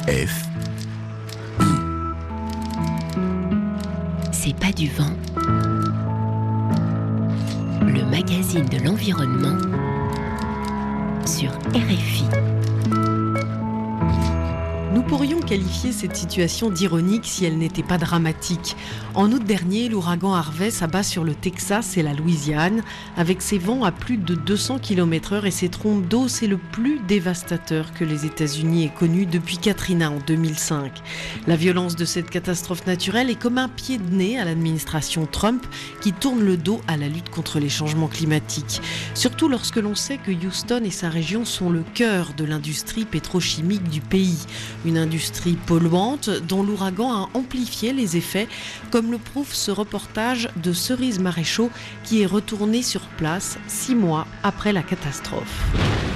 C'est pas du vent. Le magazine de l'environnement sur RFI. Nous pourrions qualifier cette situation d'ironique si elle n'était pas dramatique. En août dernier, l'ouragan Harvey s'abat sur le Texas et la Louisiane. Avec ses vents à plus de 200 km/h et ses trompes d'eau, c'est le plus dévastateur que les États-Unis aient connu depuis Katrina en 2005. La violence de cette catastrophe naturelle est comme un pied de nez à l'administration Trump qui tourne le dos à la lutte contre les changements climatiques. Surtout lorsque l'on sait que Houston et sa région sont le cœur de l'industrie pétrochimique du pays. Une industrie polluante dont l'ouragan a amplifié les effets, comme le prouve ce reportage de Cerise Maréchaux qui est retourné sur place 6 mois après la catastrophe.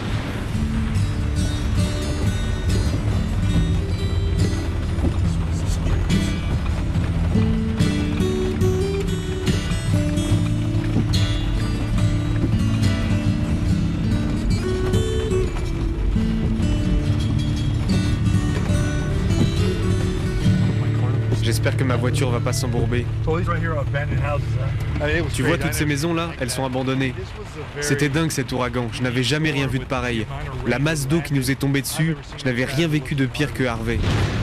J'espère que ma voiture va pas s'embourber. Tu vois toutes ces maisons là, elles sont abandonnées. C'était dingue cet ouragan, je n'avais jamais rien vu de pareil. La masse d'eau qui nous est tombée dessus, je n'avais rien vécu de pire que Harvey.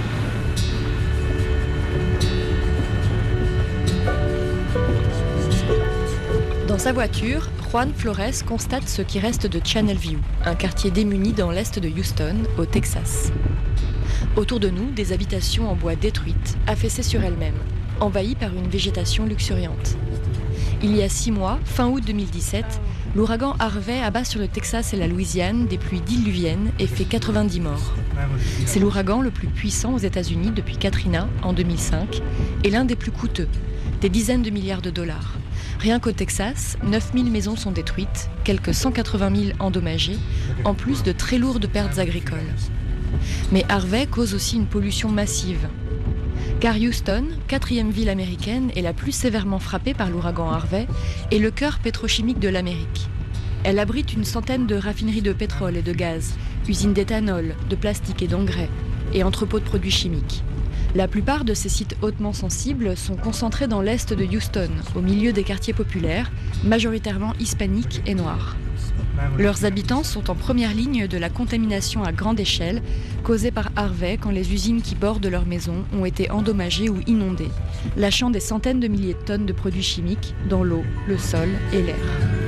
Dans sa voiture, Juan Flores constate ce qui reste de Channel View, un quartier démuni dans l'est de Houston, au Texas. Autour de nous, des habitations en bois détruites, affaissées sur elles-mêmes, envahies par une végétation luxuriante. Il y a 6 mois, fin août 2017, l'ouragan Harvey abat sur le Texas et la Louisiane des pluies diluviennes et fait 90 morts. C'est l'ouragan le plus puissant aux États-Unis depuis Katrina en 2005 et l'un des plus coûteux, des dizaines de milliards de dollars. Rien qu'au Texas, 9000 maisons sont détruites, quelques 180 000 endommagées, en plus de très lourdes pertes agricoles. Mais Harvey cause aussi une pollution massive. Car Houston, 4e ville américaine et la plus sévèrement frappée par l'ouragan Harvey, est le cœur pétrochimique de l'Amérique. Elle abrite une centaine de raffineries de pétrole et de gaz, usines d'éthanol, de plastique et d'engrais, et entrepôts de produits chimiques. La plupart de ces sites hautement sensibles sont concentrés dans l'est de Houston, au milieu des quartiers populaires, majoritairement hispaniques et noirs. Leurs habitants sont en première ligne de la contamination à grande échelle causée par Harvey quand les usines qui bordent leurs maisons ont été endommagées ou inondées, lâchant des centaines de milliers de tonnes de produits chimiques dans l'eau, le sol et l'air.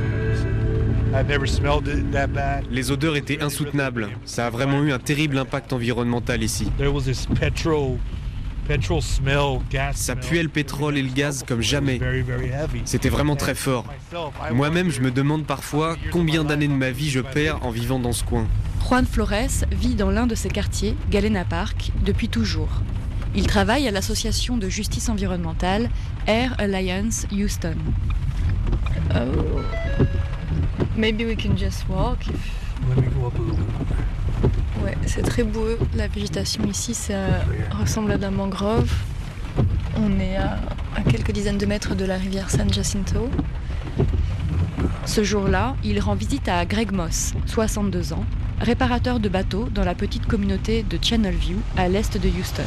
Les odeurs étaient insoutenables. Ça a vraiment eu un terrible impact environnemental ici. Ça puait le pétrole et le gaz comme jamais. C'était vraiment très fort. Moi-même, je me demande parfois combien d'années de ma vie je perds en vivant dans ce coin. Juan Flores vit dans l'un de ces quartiers, Galena Park, depuis toujours. Il travaille à l'association de justice environnementale Air Alliance Houston. Oh. Maybe we can just walk. Ouais, c'est très beau. La végétation ici, ça ressemble à de la mangrove. On est à quelques dizaines de mètres de la rivière San Jacinto. Ce jour-là, il rend visite à Greg Moss, 62 ans, réparateur de bateaux dans la petite communauté de Channel View, à l'est de Houston.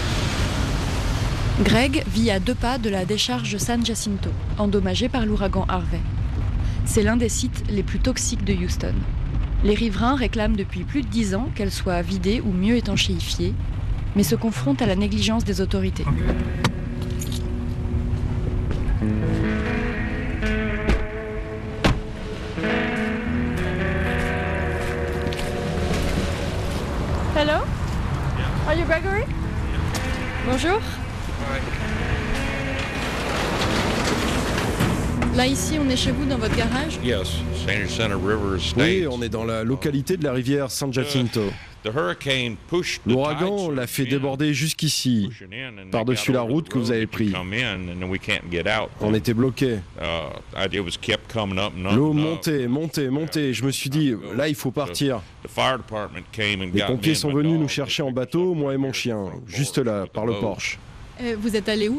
Greg vit à 2 pas de la décharge San Jacinto, endommagée par l'ouragan Harvey. C'est l'un des sites les plus toxiques de Houston. Les riverains réclament depuis plus de 10 ans qu'elle soit vidée ou mieux étanchéifiée, mais se confrontent à la négligence des autorités. Hello? Are you Gregory? Bonjour. Là, ici, on est chez vous, dans votre garage? Oui, on est dans la localité de la rivière San Jacinto. L'ouragan l'a fait déborder jusqu'ici, par-dessus la route que vous avez prise. On était bloqués. L'eau montait. Je me suis dit, là, il faut partir. Les pompiers sont venus nous chercher en bateau, moi et mon chien, juste là, par le porche. Vous êtes allé où?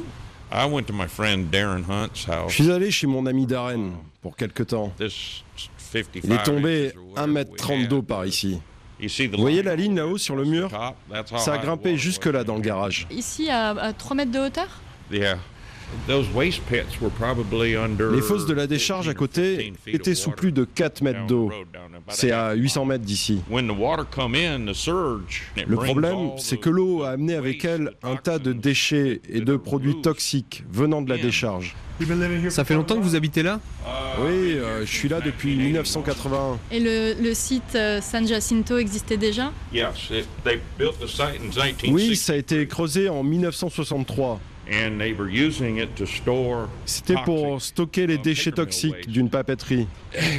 Je suis allé chez mon ami Darren pour quelque temps. Il est tombé 1,30 m d'eau par ici. Vous voyez la ligne là-haut sur le mur? Ça a grimpé jusque-là dans le garage. Ici, à 3 mètres de hauteur? Les fosses de la décharge à côté étaient sous plus de 4 mètres d'eau. C'est à 800 mètres d'ici. Le problème, c'est que l'eau a amené avec elle un tas de déchets et de produits toxiques venant de la décharge. Ça fait longtemps que vous habitez là? Oui, je suis là depuis 1981. Et le site San Jacinto existait déjà? Oui, ça a été creusé en 1963. C'était pour stocker les déchets toxiques d'une papeterie.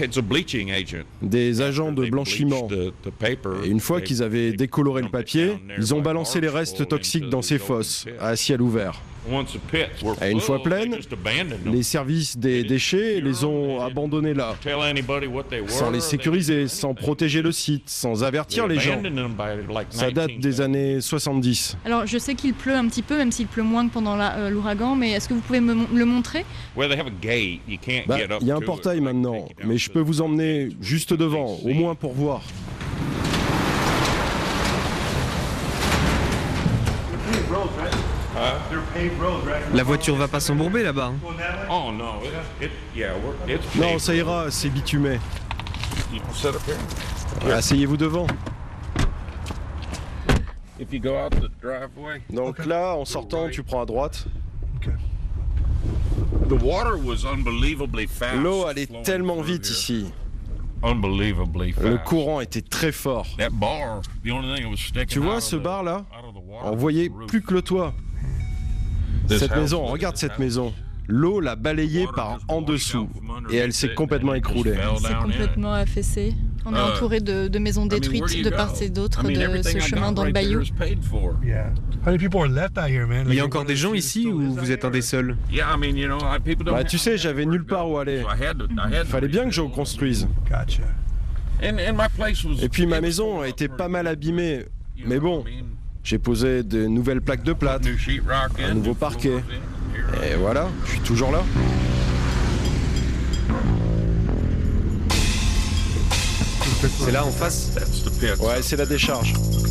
Des agents de blanchiment. Et une fois qu'ils avaient décoloré le papier, ils ont balancé les restes toxiques dans ces fosses, à ciel ouvert. Et une fois pleines, les services des déchets les ont abandonnés là, sans les sécuriser, sans protéger le site, sans avertir les gens. Ça date des années 70. Alors je sais qu'il pleut un petit peu, même s'il pleut moins que pendant l'ouragan, mais est-ce que vous pouvez me le montrer? Il y a un portail maintenant, mais je peux vous emmener juste devant, au moins pour voir. La voiture va pas s'embourber là-bas. Non, ça ira, c'est bitumé. Asseyez-vous devant. Donc là, en sortant, tu prends à droite. L'eau allait tellement vite ici. Le courant était très fort. Tu vois ce bar là? On voyait plus que le toit. Cette maison, regarde cette maison. L'eau l'a balayée par en dessous et elle s'est complètement écroulée. C'est complètement affaissé. On est entouré de maisons détruites de part et d'autre de ce chemin dans le bayou. Il y a encore des gens ici ou vous êtes un des seuls? Tu sais, j'avais nulle part où aller. Il fallait bien que je reconstruise. Et puis ma maison a été pas mal abîmée. Mais bon, j'ai posé de nouvelles plaques de plâtre, un nouveau parquet. Et voilà, je suis toujours là. C'est là en face? Ouais, c'est la décharge.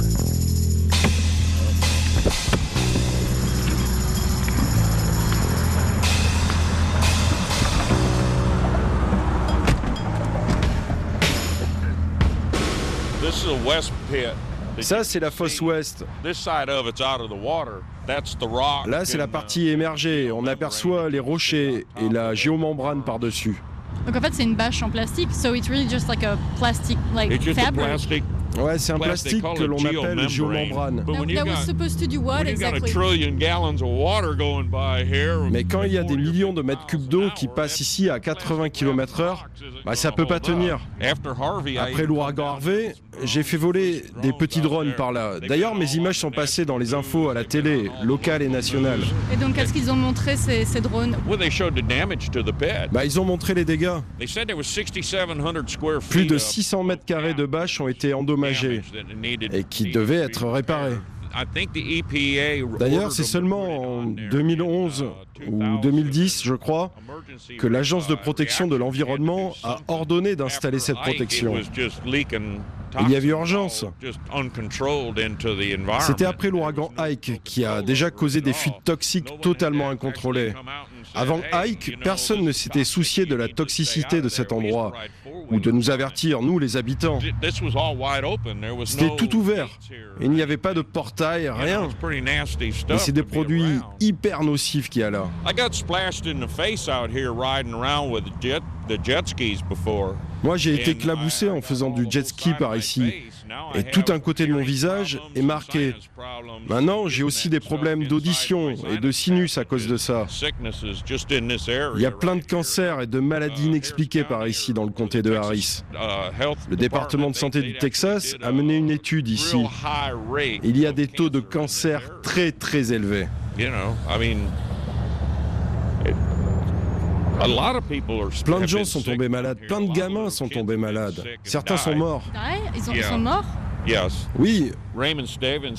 Ça, c'est la fosse ouest. Là, c'est la partie émergée. On aperçoit les rochers et la géomembrane par-dessus. Donc en fait, c'est une bâche en plastique, so it's really just like a plastic fabric. Ouais, c'est un plastique que l'on appelle géomembrane. That was supposed to do what exactly? Mais quand il y a des millions de mètres cubes d'eau qui passent ici à 80 km/h, ça peut pas tenir. Après l'ouragan Harvey, j'ai fait voler des petits drones par là. D'ailleurs, mes images sont passées dans les infos à la télé, locale et nationale. Et donc, qu'est-ce qu'ils ont montré, ces drones? Ils ont montré les dégâts. Plus de 600 mètres carrés de bâches ont été endommagées et qui devaient être réparées. D'ailleurs, c'est seulement en 2011 ou 2010, je crois, que l'Agence de protection de l'environnement a ordonné d'installer cette protection. Il y avait urgence. C'était après l'ouragan Ike qui a déjà causé des fuites toxiques totalement incontrôlées. Avant Ike, personne ne s'était soucié de la toxicité de cet endroit ou de nous avertir, nous les habitants. C'était tout ouvert. Il n'y avait pas de portail, rien. Et c'est des produits hyper nocifs qu'il y a là. Moi, j'ai été éclaboussé en faisant du jet ski par ici. Et tout un côté de mon visage est marqué. Maintenant, j'ai aussi des problèmes d'audition et de sinus à cause de ça. Il y a plein de cancers et de maladies inexpliquées par ici dans le comté de Harris. Le département de santé du Texas a mené une étude ici. Il y a des taux de cancer très très élevés. Plein de gens sont tombés malades, plein de gamins sont tombés malades. Certains sont morts. Ils sont morts? Oui, Raymond Stevens,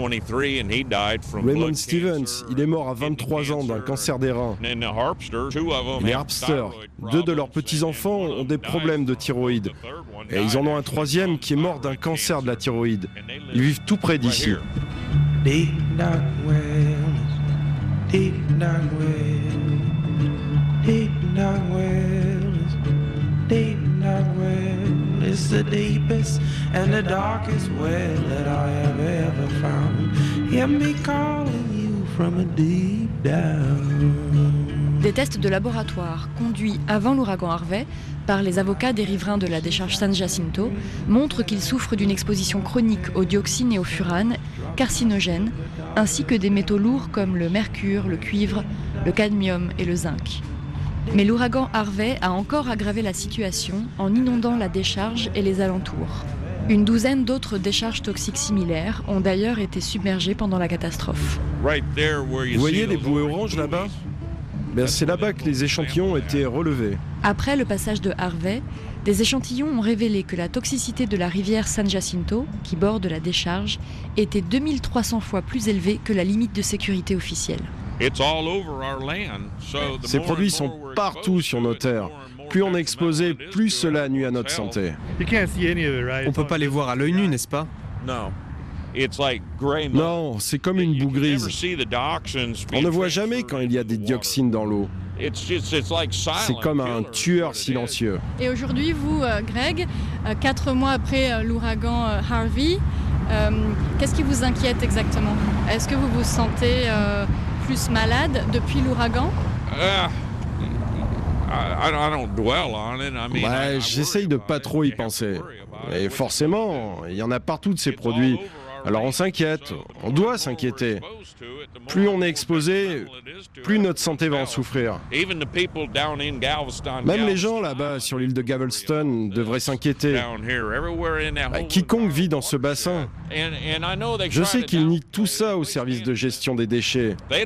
il est mort à 23 ans d'un cancer des reins. Et les Harpster, 2 de leurs petits-enfants ont des problèmes de thyroïde. Et ils en ont un 3e qui est mort d'un cancer de la thyroïde. Ils vivent tout près d'ici. It's the deepest and the darkest well that I have ever found. Hear me calling you from a deep down. Des tests de laboratoire conduits avant l'ouragan Harvey par les avocats des riverains de la décharge San Jacinto montrent qu'ils souffrent d'une exposition chronique aux dioxines et au furane, carcinogènes, ainsi que des métaux lourds comme le mercure, le cuivre, le cadmium et le zinc. Mais l'ouragan Harvey a encore aggravé la situation en inondant la décharge et les alentours. Une douzaine d'autres décharges toxiques similaires ont d'ailleurs été submergées pendant la catastrophe. Vous voyez les bouées oranges là-bas ? C'est là-bas que les échantillons ont été relevés. Après le passage de Harvey, des échantillons ont révélé que la toxicité de la rivière San Jacinto, qui borde la décharge, était 2300 fois plus élevée que la limite de sécurité officielle. Ces produits sont partout sur nos terres. Plus on est exposé, plus cela nuit à notre santé. On peut pas les voir à l'œil nu, n'est-ce pas? Non, c'est comme une boue grise. On ne voit jamais quand il y a des dioxines dans l'eau. C'est comme un tueur silencieux. Et aujourd'hui, vous, Greg, 4 mois après l'ouragan Harvey, qu'est-ce qui vous inquiète exactement? Est-ce que vous vous sentez plus malade depuis l'ouragan? J'essaye de pas trop y penser. Et forcément, il y en a partout de ces produits. Alors on s'inquiète, on doit s'inquiéter. Plus on est exposé, plus notre santé va en souffrir. Même les gens là-bas sur l'île de Galveston devraient s'inquiéter. Quiconque vit dans ce bassin. Je sais qu'ils nient tout ça au service de gestion des déchets. Ils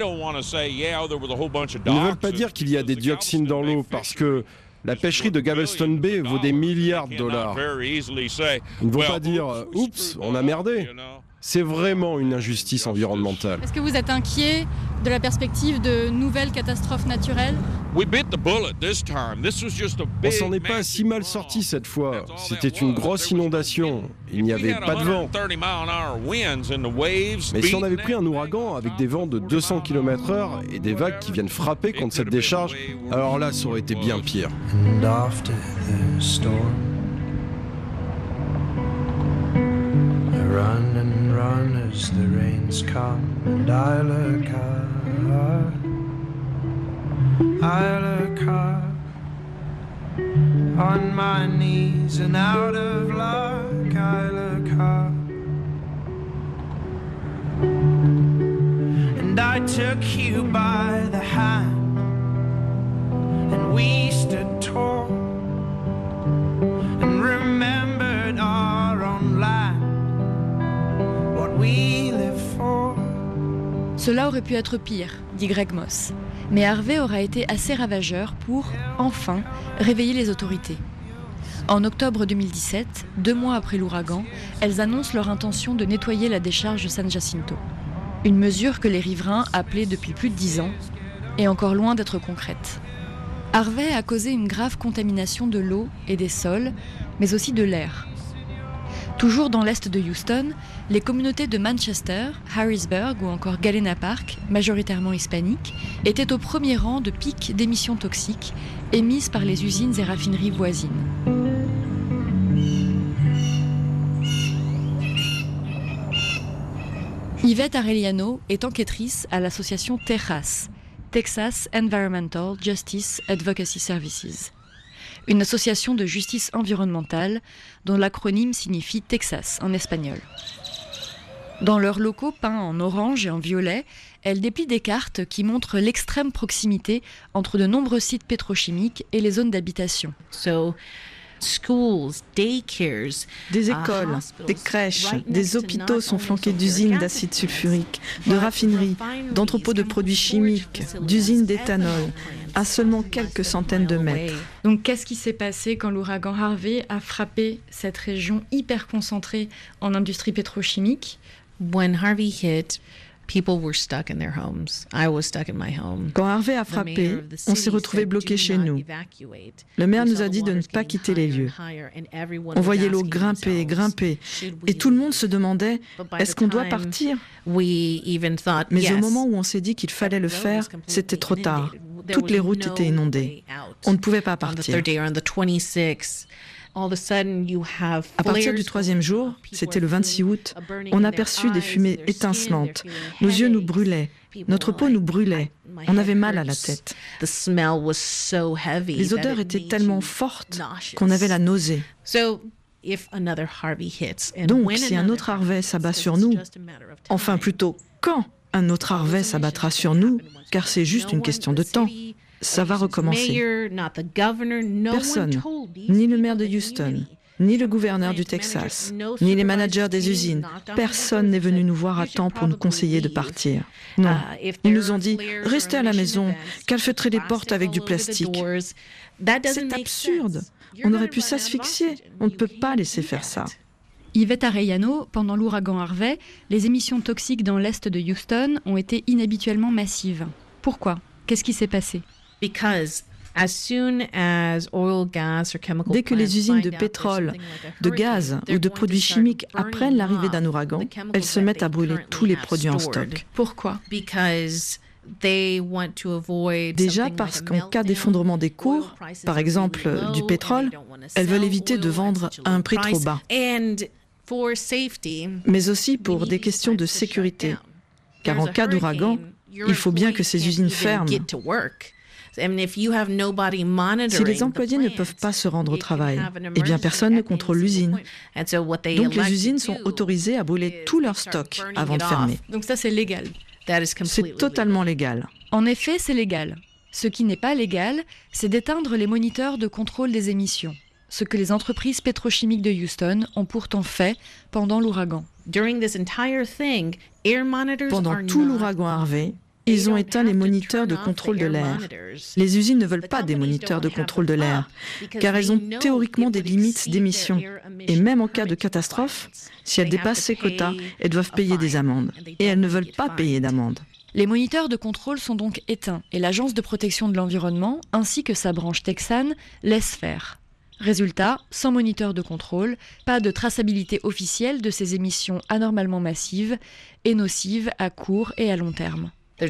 ne veulent pas dire qu'il y a des dioxines dans l'eau parce que la pêcherie de Galveston Bay vaut des milliards de dollars. Ils ne vont pas dire « Oups, on a merdé ». C'est vraiment une injustice environnementale. Est-ce que vous êtes inquiet de la perspective de nouvelles catastrophes naturelles? On s'en est pas si mal sorti cette fois. C'était une grosse inondation. Il n'y avait pas de vent. Mais si on avait pris un ouragan avec des vents de 200 km/h et des vagues qui viennent frapper contre cette décharge, alors là, ça aurait été bien pire. Run and run as the rains come, and I look up on my knees and out of luck. I look up, and I took you by the hand, and we stood tall and remembered our own land. Cela aurait pu être pire, dit Greg Moss. Mais Harvey aura été assez ravageur pour, enfin, réveiller les autorités. En octobre 2017, 2 mois après l'ouragan, elles annoncent leur intention de nettoyer la décharge San Jacinto. Une mesure que les riverains appelaient depuis plus de 10 ans, et encore loin d'être concrète. Harvey a causé une grave contamination de l'eau et des sols, mais aussi de l'air. Toujours dans l'est de Houston, les communautés de Manchester, Harrisburg ou encore Galena Park, majoritairement hispaniques, étaient au premier rang de pics d'émissions toxiques émises par les usines et raffineries voisines. Yvette Arellano est enquêtrice à l'association TEJAS, Texas Environmental Justice Advocacy Services, une association de justice environnementale dont l'acronyme signifie Texas en espagnol. Dans leurs locaux peints en orange et en violet, elle déplie des cartes qui montrent l'extrême proximité entre de nombreux sites pétrochimiques et les zones d'habitation. Des écoles, des crèches, des hôpitaux sont flanqués d'usines d'acide sulfurique, de raffineries, d'entrepôts de produits chimiques, d'usines d'éthanol. à seulement quelques centaines de mètres. Donc qu'est-ce qui s'est passé quand l'ouragan Harvey a frappé cette région hyper concentrée en industrie pétrochimique? When Harvey hit, people were stuck in their homes. I was stuck in my home. Quand Harvey a frappé, on s'est retrouvés bloqués chez nous. Le maire nous a dit de ne pas quitter les lieux. On voyait l'eau grimper et grimper, et tout le monde se demandait « Est-ce qu'on doit partir ?» Mais au moment où on s'est dit qu'il fallait le faire, c'était trop tard. Toutes les routes étaient inondées. On ne pouvait pas partir. À partir du 3e jour, c'était le 26 août, on aperçut des fumées étincelantes. Nos yeux nous brûlaient, notre peau nous brûlait. On avait mal à la tête. Les odeurs étaient tellement fortes qu'on avait la nausée. Donc, si un autre Harvey s'abat sur nous, enfin plutôt quand un autre Harvey s'abattra sur nous, car c'est juste une question de temps, ça va recommencer. Personne, ni le maire de Houston, ni le gouverneur du Texas, ni les managers des usines, personne n'est venu nous voir à temps pour nous conseiller de partir. Non, ils nous ont dit « Restez à la maison, calfeutrez les portes avec du plastique ». C'est absurde. On aurait pu s'asphyxier. On ne peut pas laisser faire ça. Yvette Arellano, pendant l'ouragan Harvey, les émissions toxiques dans l'est de Houston ont été inhabituellement massives. Pourquoi? Qu'est-ce qui s'est passé? Dès que les usines de pétrole, de gaz ou de produits chimiques apprennent l'arrivée d'un ouragan, elles se mettent à brûler tous les produits en stock. Pourquoi? Déjà parce qu'en cas d'effondrement des cours, par exemple du pétrole, elles veulent éviter de vendre à un prix trop bas. Mais aussi pour des questions de sécurité. Car en cas d'ouragan, il faut bien que ces usines ferment. Si les employés ne peuvent pas se rendre au travail, eh bien personne ne contrôle l'usine. Donc les usines sont autorisées à brûler tout leur stock avant de fermer. Donc ça c'est légal. C'est totalement légal. En effet, c'est légal. Ce qui n'est pas légal, c'est d'éteindre les moniteurs de contrôle des émissions. Ce que les entreprises pétrochimiques de Houston ont pourtant fait pendant l'ouragan. Pendant tout l'ouragan Harvey, ils ont éteint les moniteurs de contrôle de l'air. Les usines ne veulent pas des moniteurs de contrôle de l'air, car elles ont théoriquement des limites d'émissions. Et même en cas de catastrophe, si elles dépassent ces quotas, elles doivent payer des amendes. Et elles ne veulent pas payer d'amendes. Les moniteurs de contrôle sont donc éteints et l'Agence de protection de l'environnement, ainsi que sa branche texane, laisse faire. Résultat, sans moniteur de contrôle, pas de traçabilité officielle de ces émissions anormalement massives et nocives à court et à long terme.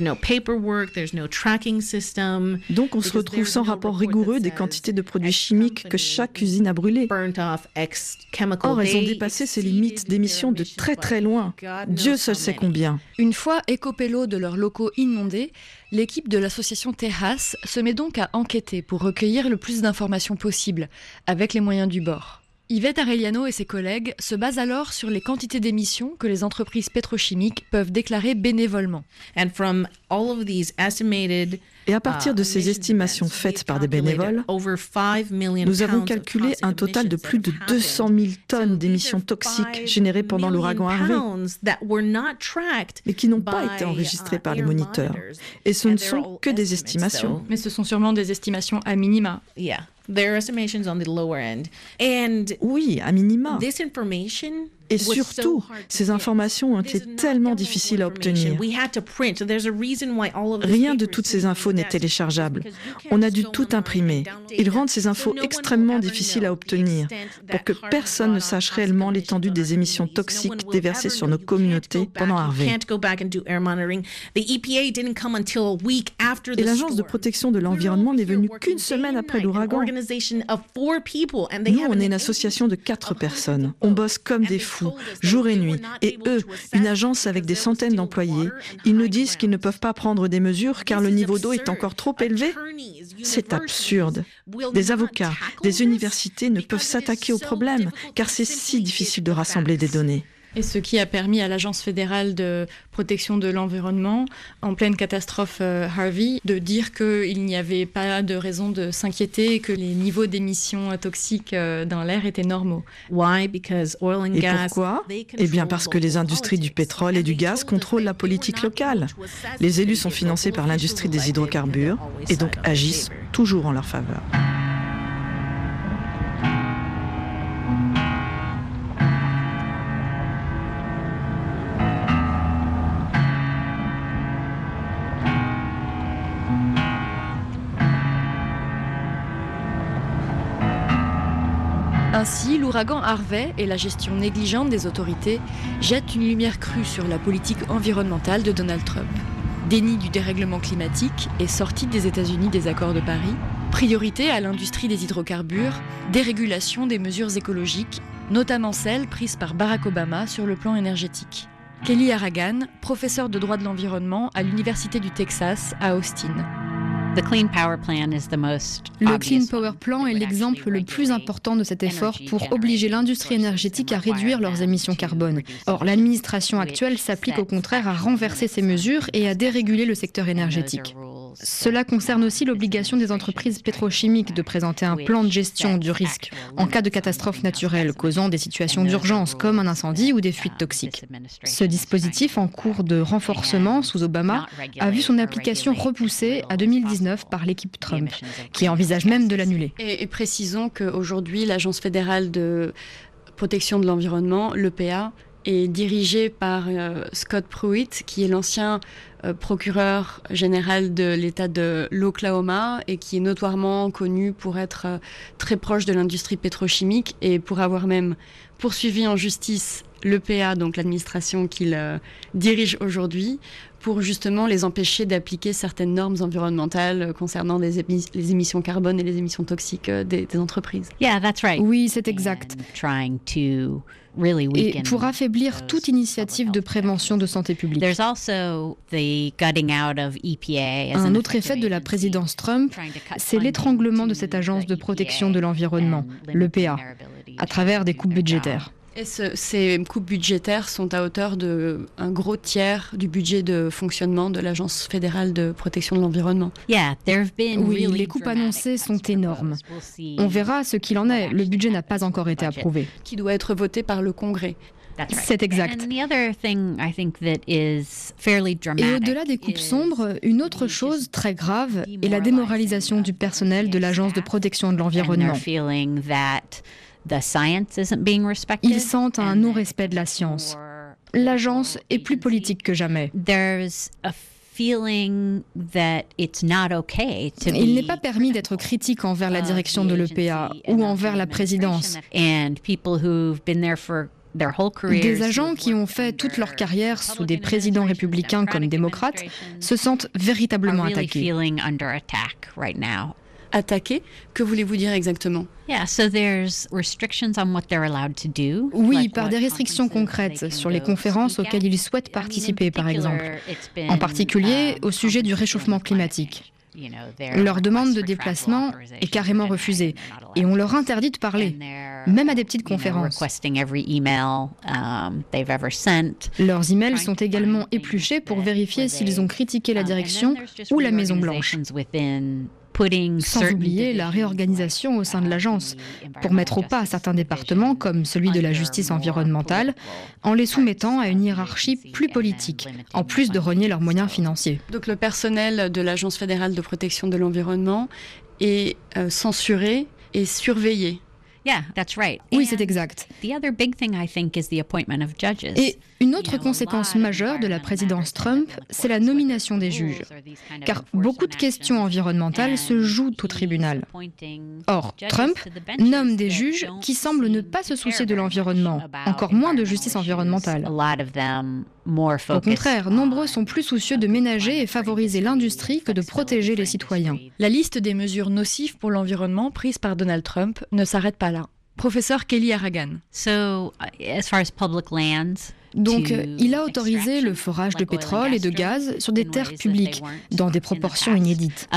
Donc on se retrouve sans rapport rigoureux des quantités de produits chimiques que chaque usine a brûlées. Or, elles ont dépassé ces limites d'émissions de très très loin. Dieu seul sait combien. Une fois écopés l'eau de leurs locaux inondés, l'équipe de l'association Tejas se met donc à enquêter pour recueillir le plus d'informations possible, avec les moyens du bord. Yvette Arellano et ses collègues se basent alors sur les quantités d'émissions que les entreprises pétrochimiques peuvent déclarer bénévolement. Et à partir de ces estimations faites par des bénévoles, nous avons calculé un total de plus de 200 000 tonnes d'émissions toxiques générées pendant l'ouragan Harvey, mais qui n'ont pas été enregistrées par les moniteurs. Et ce ne sont que des estimations. Mais ce sont sûrement des estimations à minima. Oui, à minima. Et surtout, ces informations ont été tellement difficiles à obtenir. Rien de toutes ces infos n'est téléchargeable. On a dû tout imprimer. Ils rendent ces infos extrêmement difficiles à obtenir pour que personne ne sache réellement l'étendue des émissions toxiques déversées sur nos communautés pendant Harvey. Et l'Agence de protection de l'environnement n'est venue qu'une semaine après l'ouragan. Nous, on est une association de 4 personnes. On bosse comme des fous, jour et nuit. Et eux, une agence avec des centaines d'employés, ils nous disent qu'ils ne peuvent pas prendre des mesures car le niveau d'eau est encore trop élevé. C'est absurde. Des avocats, des universités ne peuvent s'attaquer au problème car c'est si difficile de rassembler des données. Et ce qui a permis à l'Agence fédérale de protection de l'environnement, en pleine catastrophe Harvey, de dire qu'il n'y avait pas de raison de s'inquiéter et que les niveaux d'émissions toxiques dans l'air étaient normaux. Et pourquoi ? Eh bien parce que les industries du pétrole et du gaz contrôlent la politique locale. Les élus sont financés par l'industrie des hydrocarbures et donc agissent toujours en leur faveur. Ainsi, l'ouragan Harvey et la gestion négligente des autorités jettent une lumière crue sur la politique environnementale de Donald Trump. Déni du dérèglement climatique et sortie des États-Unis des accords de Paris, priorité à l'industrie des hydrocarbures, dérégulation des mesures écologiques, notamment celles prises par Barack Obama sur le plan énergétique. Kelly Harragan, professeur de droit de l'environnement à l'Université du Texas à Austin. Le Clean Power Plan est l'exemple le plus important de cet effort pour obliger l'industrie énergétique à réduire leurs émissions carbone. Or, l'administration actuelle s'applique au contraire à renverser ces mesures et à déréguler le secteur énergétique. Cela concerne aussi l'obligation des entreprises pétrochimiques de présenter un plan de gestion du risque en cas de catastrophe naturelle causant des situations d'urgence comme un incendie ou des fuites toxiques. Ce dispositif en cours de renforcement sous Obama a vu son application repoussée à 2019 par l'équipe Trump, qui envisage même de l'annuler. Et précisons qu'aujourd'hui, l'Agence fédérale de protection de l'environnement, l'EPA, est dirigée par Scott Pruitt, qui est l'ancien procureur général de l'État de l'Oklahoma et qui est notoirement connu pour être très proche de l'industrie pétrochimique et pour avoir même poursuivi en justice l'EPA, donc l'administration qu'il dirige aujourd'hui, pour justement les empêcher d'appliquer certaines normes environnementales concernant les émissions carbone et les émissions toxiques des entreprises. Oui, c'est exact. Et pour affaiblir toute initiative de prévention de santé publique. Un autre effet de la présidence Trump, c'est l'étranglement de cette agence de protection de l'environnement, l'EPA, à travers des coupes budgétaires. Et ces coupes budgétaires sont à hauteur d'un gros tiers du budget de fonctionnement de l'Agence fédérale de protection de l'environnement. Oui, les coupes annoncées sont énormes. On verra ce qu'il en est. Le budget n'a pas encore été approuvé. Qui doit être voté par le Congrès. C'est exact. Et au-delà des coupes sombres, une autre chose très grave est la démoralisation du personnel de l'Agence de protection de l'environnement. Ils sentent un non-respect de la science. L'agence est plus politique que jamais. Il n'est pas permis d'être critique envers la direction de l'EPA ou envers la présidence. Des agents qui ont fait toute leur carrière sous des présidents républicains comme démocrates se sentent véritablement attaqués. Attaquer, que voulez-vous dire exactement ? Oui, par des restrictions concrètes sur les conférences auxquelles ils souhaitent participer, par exemple. En particulier au sujet du réchauffement climatique. Leur demande de déplacement est carrément refusée et on leur interdit de parler, même à des petites conférences. Leurs emails sont également épluchés pour vérifier s'ils ont critiqué la direction ou la Maison-Blanche. Sans oublier la réorganisation au sein de l'agence, pour mettre au pas certains départements, comme celui de la justice environnementale, en les soumettant à une hiérarchie plus politique, en plus de renier leurs moyens financiers. Donc le personnel de l'Agence fédérale de protection de l'environnement est censuré et surveillé. Oui, c'est exact. Et une autre conséquence majeure de la présidence Trump, c'est la nomination des juges. Car beaucoup de questions environnementales se jouent au tribunal. Or, Trump nomme des juges qui semblent ne pas se soucier de l'environnement, encore moins de justice environnementale. Au contraire, nombreux sont plus soucieux de ménager et favoriser l'industrie que de protéger les citoyens. La liste des mesures nocives pour l'environnement prises par Donald Trump ne s'arrête pas là. Professeur Kelly Harragan. Donc, il a autorisé le forage de pétrole et de gaz sur des terres publiques, dans des proportions inédites.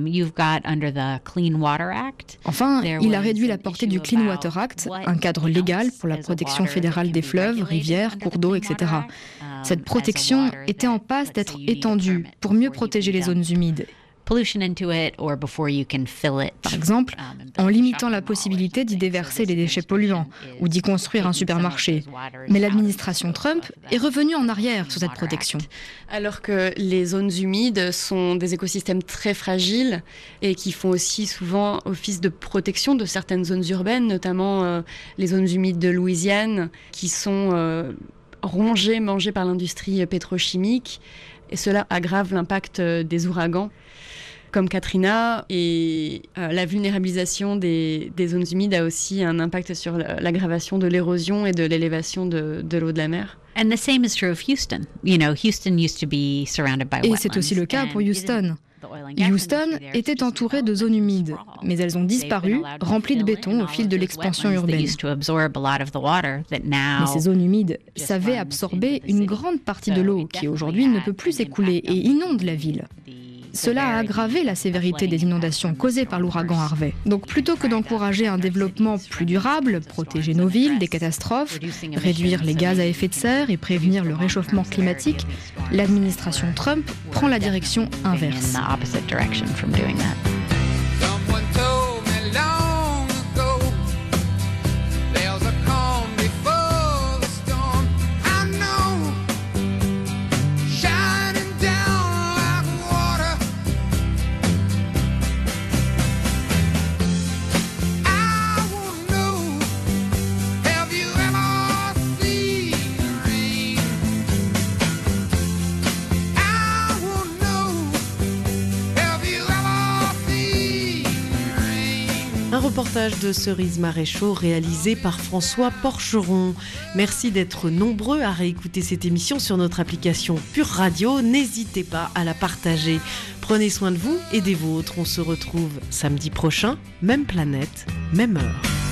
Enfin, il a réduit la portée du Clean Water Act, un cadre légal pour la protection fédérale des fleuves, rivières, cours d'eau, etc. Cette protection était en passe d'être étendue pour mieux protéger les zones humides. Par exemple, en limitant la possibilité d'y déverser les déchets polluants ou d'y construire un supermarché. Mais l'administration Trump est revenue en arrière sur cette protection. Alors que les zones humides sont des écosystèmes très fragiles et qui font aussi souvent office de protection de certaines zones urbaines, notamment les zones humides de Louisiane, qui sont rongées, mangées par l'industrie pétrochimique. Et cela aggrave l'impact des ouragans comme Katrina, et la vulnérabilisation des zones humides a aussi un impact sur l'aggravation de l'érosion et de l'élévation de l'eau de la mer. Et c'est aussi le cas pour Houston. Houston était entouré de zones humides, mais elles ont disparu, remplies de béton au fil de l'expansion urbaine. Mais ces zones humides savaient absorber une grande partie de l'eau qui aujourd'hui ne peut plus s'écouler et inonde la ville. Cela a aggravé la sévérité des inondations causées par l'ouragan Harvey. Donc plutôt que d'encourager un développement plus durable, protéger nos villes des catastrophes, réduire les gaz à effet de serre et prévenir le réchauffement climatique, l'administration Trump prend la direction inverse. Un reportage de Cerise Maréchaux réalisé par François Porcheron. Merci d'être nombreux à réécouter cette émission sur notre application Pure Radio. N'hésitez pas à la partager. Prenez soin de vous et des vôtres. On se retrouve samedi prochain, même planète, même heure.